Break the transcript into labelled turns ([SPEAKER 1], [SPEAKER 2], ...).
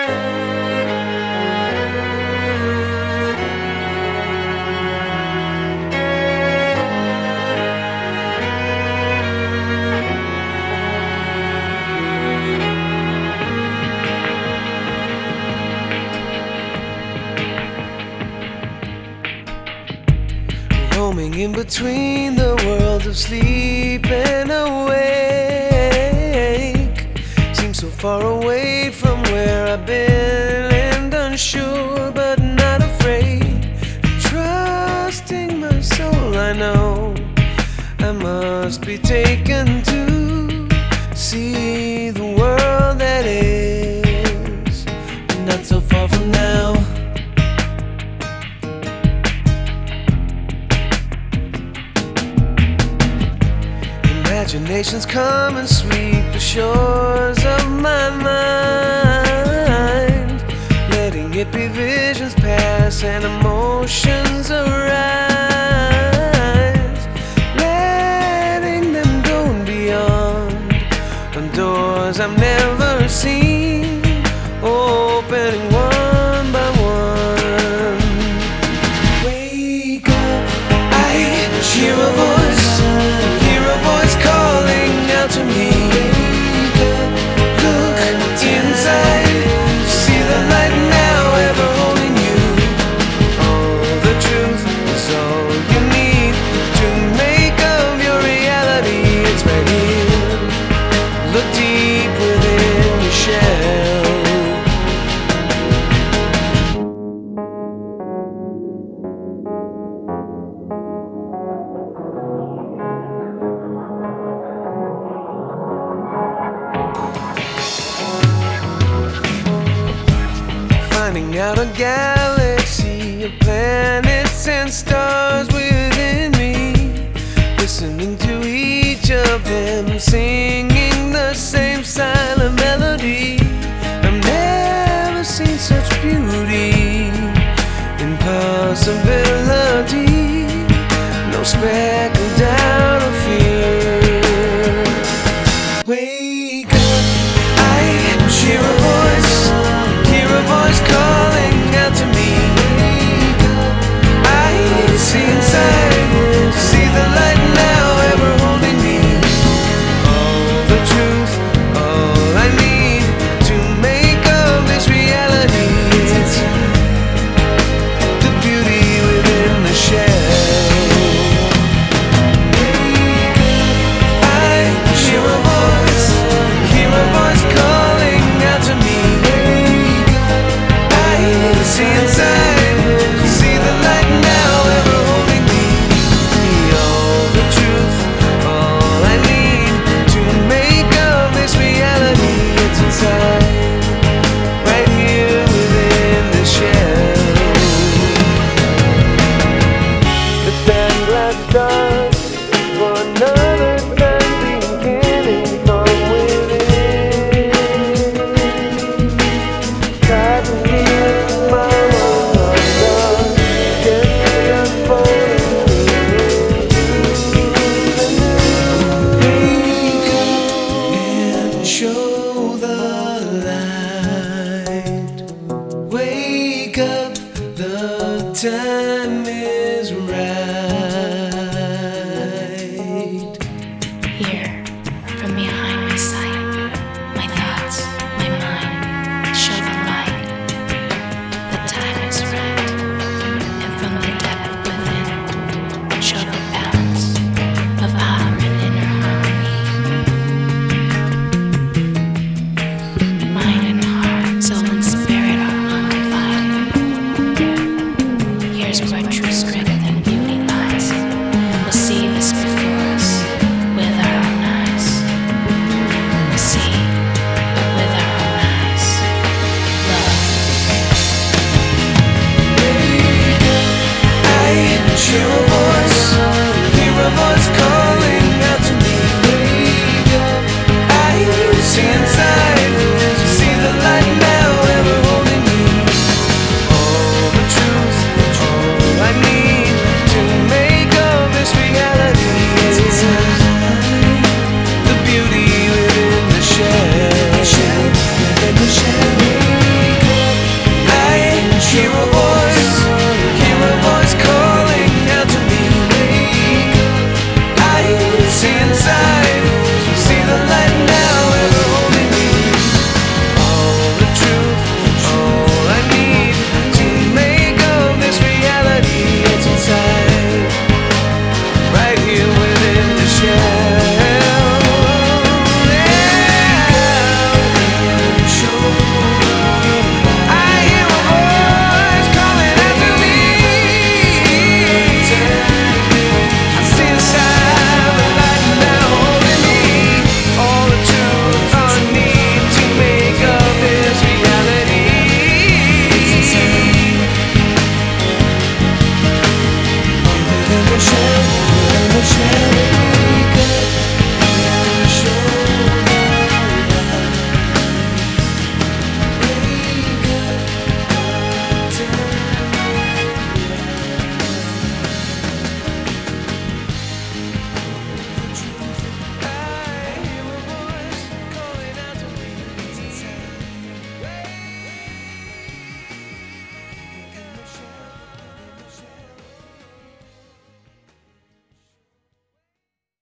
[SPEAKER 1] Roaming in between the worlds of sleep and awake, seems so far away from where I've been, and unsure but not afraid. Trusting my soul, I know I must be taken to see the world that is not so far from now. Imaginations come and sweep the shores of my mind, letting it be visions pass and emotions arise, letting them go and beyond, on doors I've never seen, opening one by one. Wake up, I hear a voice calling out to me. Look inside, see the light now ever holding you. All the truth is all you need to make of your reality. It's right here. Look deep within your shell. Finding out a galaxy of planets and stars within me, listening to each of them singing the same